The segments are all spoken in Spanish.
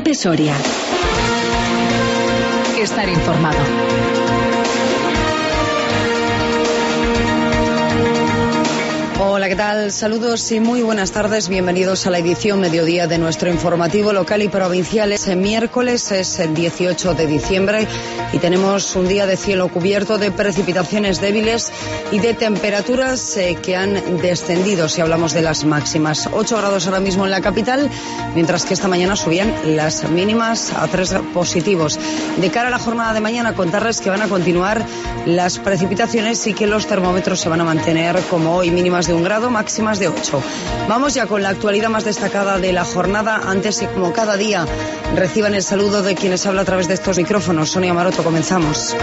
COPE Soria. Estar informado. Hola, ¿qué tal? Saludos y muy buenas tardes. Bienvenidos a la edición mediodía de nuestro informativo local y provincial. Es miércoles, es el 18 de diciembre y tenemos un día de cielo cubierto, de precipitaciones débiles y de temperaturas que han descendido, si hablamos de las máximas. 8 grados ahora mismo en la capital, mientras que esta mañana subían las mínimas a 3 positivos. De cara a la jornada de mañana, contarles que van a continuar las precipitaciones y que los termómetros se van a mantener como hoy, mínimas de 1 grado, máximas de 8. Vamos ya con la actualidad más destacada de la jornada. Antes y como cada día, reciban el saludo de quienes habla a través de estos micrófonos. Sonia Maroto, comenzamos.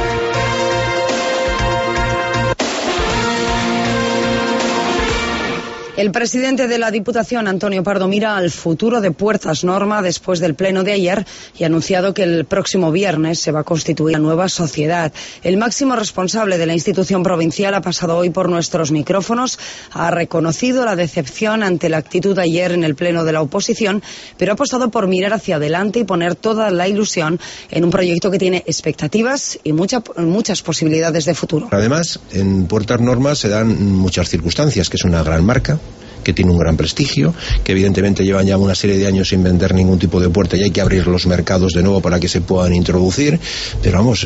El presidente de la Diputación, Antonio Pardo, mira al futuro de Puertas Norma después del pleno de ayer y ha anunciado que el próximo viernes se va a constituir una nueva sociedad. El máximo responsable de la institución provincial ha pasado hoy por nuestros micrófonos, ha reconocido la decepción ante la actitud de ayer en el pleno de la oposición, pero ha apostado por mirar hacia adelante y poner toda la ilusión en un proyecto que tiene expectativas y muchas posibilidades de futuro. Además, en Puertas Norma se dan muchas circunstancias, que es una gran marca, que tiene un gran prestigio, que evidentemente llevan ya una serie de años sin vender ningún tipo de puerta y hay que abrir los mercados de nuevo para que se puedan introducir, pero vamos,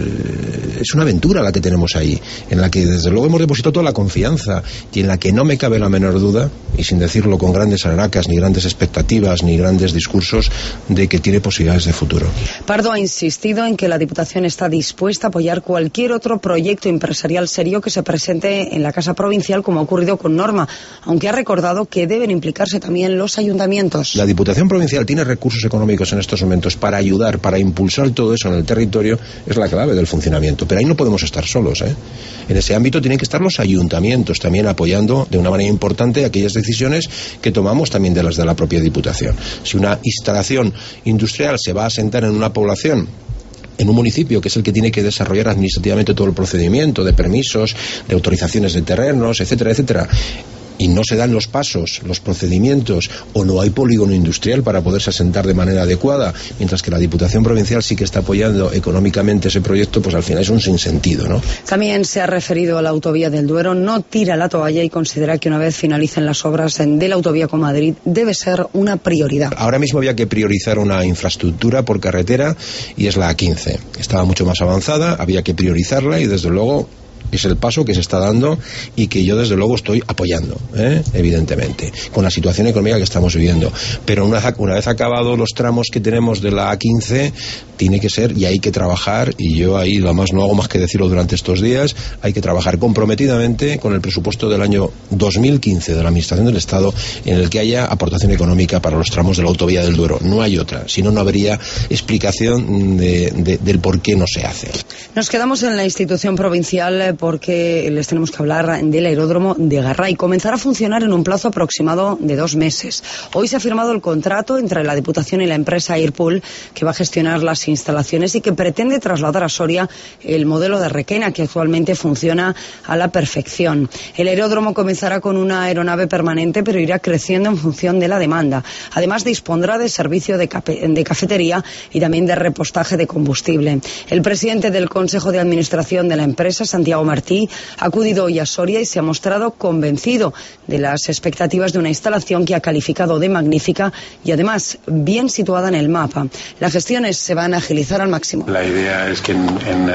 es una aventura la que tenemos ahí, en la que desde luego hemos depositado toda la confianza y en la que no me cabe la menor duda, y sin decirlo con grandes alharacas, ni grandes expectativas, ni grandes discursos, de que tiene posibilidades de futuro. Pardo ha insistido en que la Diputación está dispuesta a apoyar cualquier otro proyecto empresarial serio que se presente en la Casa Provincial, como ha ocurrido con Norma, aunque ha recordado que deben implicarse también los ayuntamientos. La Diputación Provincial tiene recursos económicos en estos momentos para ayudar, para impulsar todo eso en el territorio, es la clave del funcionamiento. Pero ahí no podemos estar solos, ¿eh? En ese ámbito tienen que estar los ayuntamientos también apoyando de una manera importante aquellas decisiones que tomamos también de las de la propia Diputación. Si una instalación industrial se va a asentar en una población, en un municipio que es el que tiene que desarrollar administrativamente todo el procedimiento de permisos, de autorizaciones de terrenos, etcétera, etcétera, y no se dan los pasos, los procedimientos, o no hay polígono industrial para poderse asentar de manera adecuada, mientras que la Diputación Provincial sí que está apoyando económicamente ese proyecto, pues al final es un sinsentido, ¿no? También se ha referido a la autovía del Duero, no tira la toalla y considera que una vez finalicen las obras de la autovía con Madrid debe ser una prioridad. Ahora mismo había que priorizar una infraestructura por carretera y es la A15. Estaba mucho más avanzada, había que priorizarla y desde luego es el paso que se está dando y que yo desde luego estoy apoyando, evidentemente, con la situación económica que estamos viviendo. Pero una vez acabados los tramos que tenemos de la A15, tiene que ser, y hay que trabajar, y yo ahí además no hago más que decirlo durante estos días, hay que trabajar comprometidamente con el presupuesto del año 2015 de la Administración del Estado, en el que haya aportación económica para los tramos de la autovía del Duero. No hay otra, si no, no habría explicación del por qué no se hace. Nos quedamos en la institución provincial porque les tenemos que hablar del aeródromo de Garray. Comenzará a funcionar en un plazo aproximado de 2 meses. Hoy se ha firmado el contrato entre la Diputación y la empresa Airpool, que va a gestionar las instalaciones y que pretende trasladar a Soria el modelo de Requena, que actualmente funciona a la perfección. El aeródromo comenzará con una aeronave permanente, pero irá creciendo en función de la demanda. Además, dispondrá de servicio de cafetería y también de repostaje de combustible. El presidente del Consejo de Administración de la empresa, Santiago Martí, ha acudido hoy a Soria y se ha mostrado convencido de las expectativas de una instalación que ha calificado de magnífica y además bien situada en el mapa. Las gestiones se van a agilizar al máximo. La idea es que en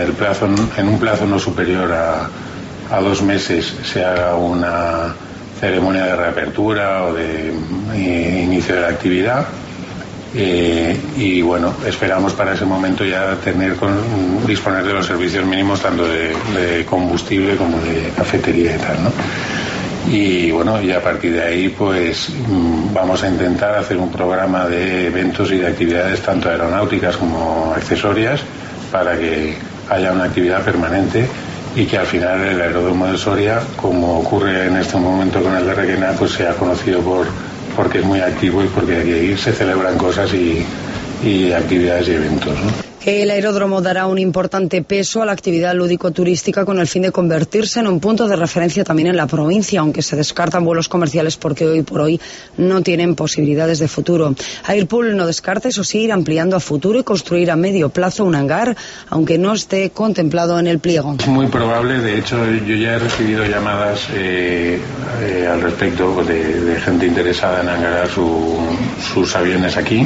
un plazo no superior a 2 meses se haga una ceremonia de reapertura o de inicio de la actividad. Y bueno, esperamos para ese momento ya disponer de los servicios mínimos tanto de combustible como de cafetería y tal, ¿no? Y bueno, y a partir de ahí pues vamos a intentar hacer un programa de eventos y de actividades tanto aeronáuticas como accesorias para que haya una actividad permanente y que al final el aeródromo de Soria, como ocurre en este momento con el de Requena, pues sea conocido porque es muy activo y porque aquí se celebran cosas y actividades y eventos, ¿no? El aeródromo dará un importante peso a la actividad lúdico-turística con el fin de convertirse en un punto de referencia también en la provincia, aunque se descartan vuelos comerciales porque hoy por hoy no tienen posibilidades de futuro. Airpool no descarta, eso sí, ir ampliando a futuro y construir a medio plazo un hangar, aunque no esté contemplado en el pliego. Es muy probable, de hecho yo ya he recibido llamadas al respecto de gente interesada en hangarar sus aviones aquí.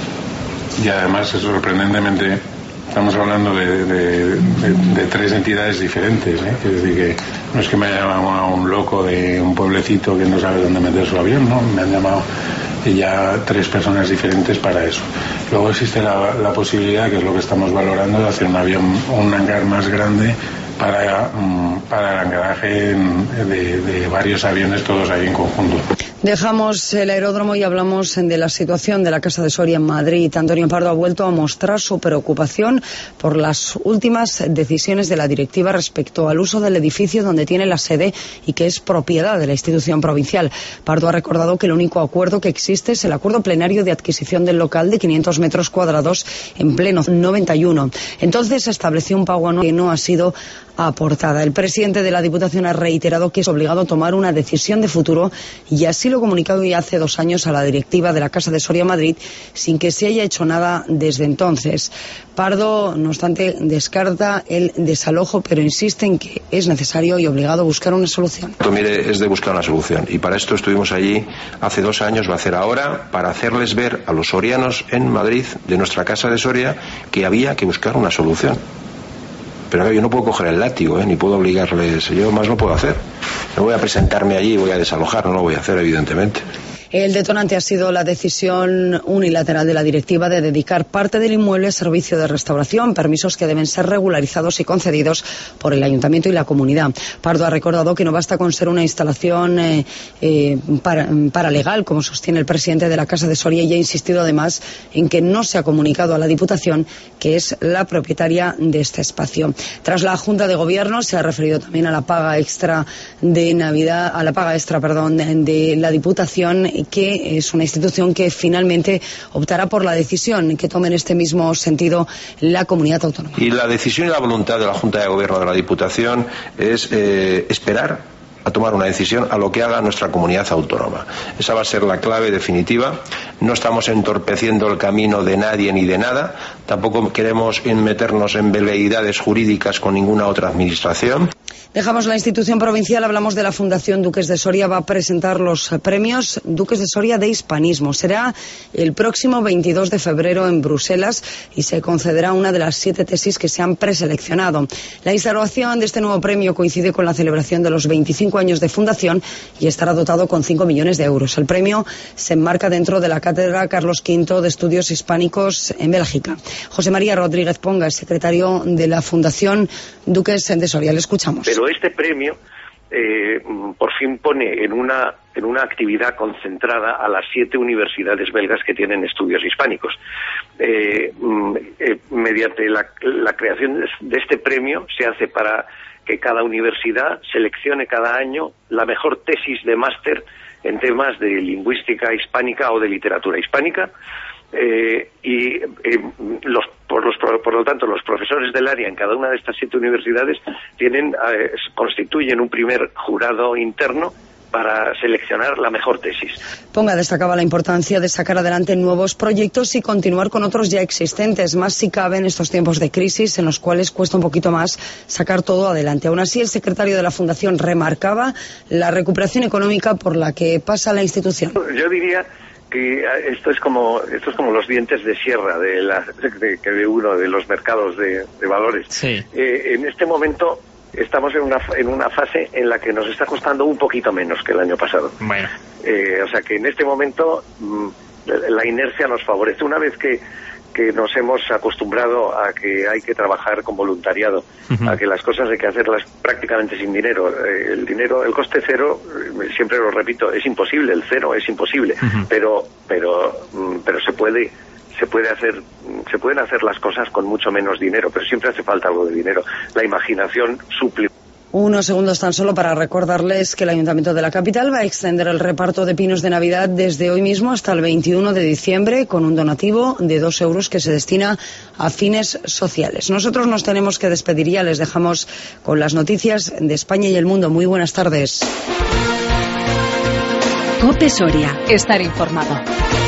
Y además, sorprendentemente, estamos hablando de tres entidades diferentes, ¿eh? Es decir, que no es que me haya llamado un loco de un pueblecito que no sabe dónde meter su avión, no, me han llamado ya tres personas diferentes para eso. Luego existe la posibilidad, que es lo que estamos valorando, de hacer un hangar más grande para el anclaje de varios aviones, todos ahí en conjunto. Dejamos el aeródromo y hablamos de la situación de la Casa de Soria en Madrid. Antonio Pardo ha vuelto a mostrar su preocupación por las últimas decisiones de la directiva respecto al uso del edificio donde tiene la sede y que es propiedad de la institución provincial. Pardo ha recordado que el único acuerdo que existe es el acuerdo plenario de adquisición del local de 500 metros cuadrados en pleno 91. Entonces se estableció un pago anual que no ha sido aportada. El presidente de la Diputación ha reiterado que es obligado a tomar una decisión de futuro y así lo ha comunicado ya hace 2 años a la directiva de la Casa de Soria Madrid sin que se haya hecho nada desde entonces. Pardo, no obstante, descarta el desalojo, pero insiste en que es necesario y obligado a buscar una solución. Mire, es de buscar una solución y para esto estuvimos allí hace 2 años, va a ser ahora, para hacerles ver a los sorianos en Madrid, de nuestra Casa de Soria, que había que buscar una solución. Pero yo no puedo coger el látigo, ni puedo obligarles, yo más no puedo hacer. No voy a presentarme allí y voy a desalojar, no lo voy a hacer, evidentemente. El detonante ha sido la decisión unilateral de la directiva de dedicar parte del inmueble a servicio de restauración, permisos que deben ser regularizados y concedidos por el Ayuntamiento y la comunidad. Pardo ha recordado que no basta con ser una instalación paralegal, como sostiene el presidente de la Casa de Soria, y ha insistido además en que no se ha comunicado a la Diputación, que es la propietaria de este espacio. Tras la Junta de Gobierno se ha referido también a la paga extra de Navidad, de la Diputación, que es una institución que finalmente optará por la decisión que tome en este mismo sentido la comunidad autónoma. Y la decisión y la voluntad de la Junta de Gobierno de la Diputación es esperar a tomar una decisión a lo que haga nuestra comunidad autónoma. Esa va a ser la clave definitiva. No estamos entorpeciendo el camino de nadie ni de nada. Tampoco queremos meternos en veleidades jurídicas con ninguna otra administración. Dejamos la institución provincial, hablamos de la Fundación Duques de Soria. Va a presentar los premios Duques de Soria de Hispanismo. Será el próximo 22 de febrero en Bruselas y se concederá una de las 7 tesis que se han preseleccionado. La instauración de este nuevo premio coincide con la celebración de los 25 años de fundación y estará dotado con 5 millones de euros. El premio se enmarca dentro de la Cátedra Carlos V de Estudios Hispánicos en Bélgica. José María Rodríguez Ponga es secretario de la Fundación Duques de Soria. Le escuchamos. Pero este premio por fin pone en una actividad concentrada a las 7 universidades belgas que tienen estudios hispánicos. Mediante la creación de este premio se hace para que cada universidad seleccione cada año la mejor tesis de máster en temas de lingüística hispánica o de literatura hispánica. Por lo tanto, los profesores del área en cada una de estas 7 universidades constituyen un primer jurado interno para seleccionar la mejor tesis. Ponga destacaba la importancia de sacar adelante nuevos proyectos y continuar con otros ya existentes, más si cabe en estos tiempos de crisis en los cuales cuesta un poquito más sacar todo adelante. Aún así, el secretario de la Fundación remarcaba la recuperación económica por la que pasa la institución. Yo diría que esto es como los dientes de sierra de uno de los mercados de valores. Sí. En este momento estamos en una fase en la que nos está costando un poquito menos que el año pasado. Bueno. O sea que en este momento la inercia nos favorece. Una vez que nos hemos acostumbrado a que hay que trabajar con voluntariado, a que las cosas hay que hacerlas prácticamente sin dinero. El coste cero, siempre lo repito, es imposible, el cero es imposible, pero se pueden hacer las cosas con mucho menos dinero, pero siempre hace falta algo de dinero. La imaginación suple. Unos segundos tan solo para recordarles que el Ayuntamiento de la capital va a extender el reparto de pinos de Navidad desde hoy mismo hasta el 21 de diciembre con un donativo de 2 euros que se destina a fines sociales. Nosotros nos tenemos que despedir ya, les dejamos con las noticias de España y el mundo. Muy buenas tardes. COPE Soria. Estar informado.